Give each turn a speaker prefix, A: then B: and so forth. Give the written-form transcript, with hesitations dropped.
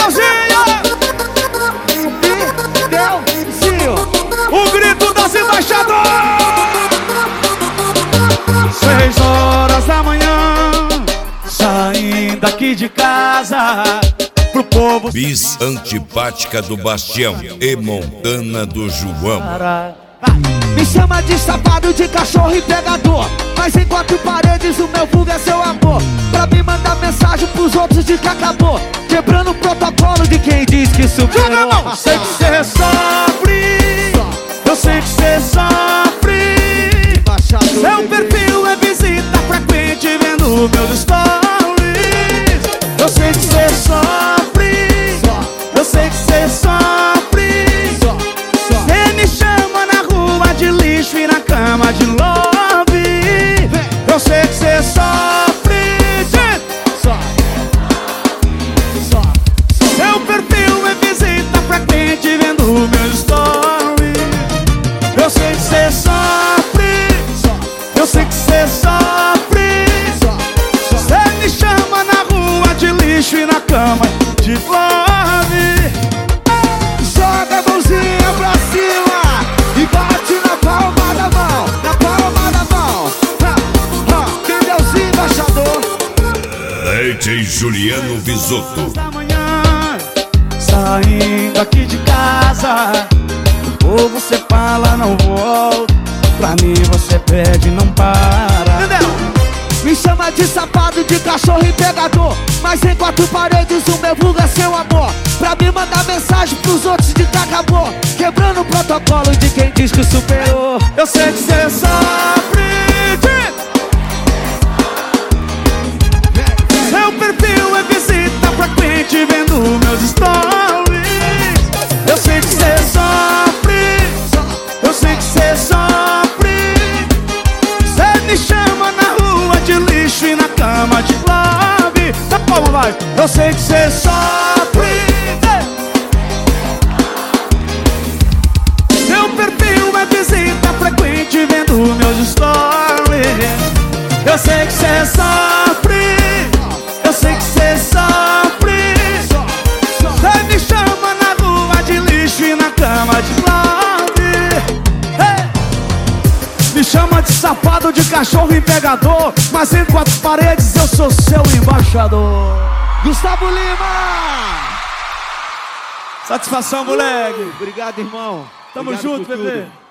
A: Fidelzinho, o grito das embaixadoras. 6 horas da manhã, saindo aqui de casa pro povo.
B: Bis antipática do Bastião e Montana do João.
A: Me chama de safado, de cachorro e pegador, mas em 4 paredes o meu vulgo é seu amor. Pra me mandar mensagem pros outros de que acabou, quebrando o protocolo de quem diz que superou. Eu sei que cê sofre, eu sei que cê sofre. Seu perfil é visita frequente vendo meus stories. Eu sei que cê sofre, eu sei que cê sofre. Cê me chama na rua de lixo e na cama de love. Eu sei que cê sofre. Seu perfil é visita frequente vendo meus stories. Eu sei que cê sofre, eu sei que cê sofre. Cê me chama na rua de lixo e na cama de love. Joga a mãozinha pra cima e bate na palma da mão, na palma da mão. Fidelzinho, embaixador.
B: DJ Juliano Visotto.
A: Da manhã, saindo aqui de casa, ou você fala não volto, pra mim você pede não para. Entendeu? Me chama de safado, de cachorro e pegador, mas em 4 paredes o meu vulgo é seu amor. Pra me mandar mensagem pros outros de que acabou, quebrando o protocolo de quem diz que superou. Eu sei que cê sofre. Seu perfil é visita frequente vendo meus stories. Eu sei que cê sofre, eu sei que cê sofre. Cê me chama na rua de lixo e na cama de love. Dá palma, vai. Eu sei que cê sofre. Seu perfil é visita frequente vendo meus stories. Eu sei que cê sofre, eu sei que cê sofre. Cê me chama na rua de lixo e na cama de love. Me chama de safado, de cachorro e pegador, mas em 4 paredes eu sou seu embaixador. Gustavo Lima. Satisfação, moleque.
C: Obrigado, irmão.
A: Tamo
C: Obrigado
A: junto,
C: por
A: bebê.
C: tudo.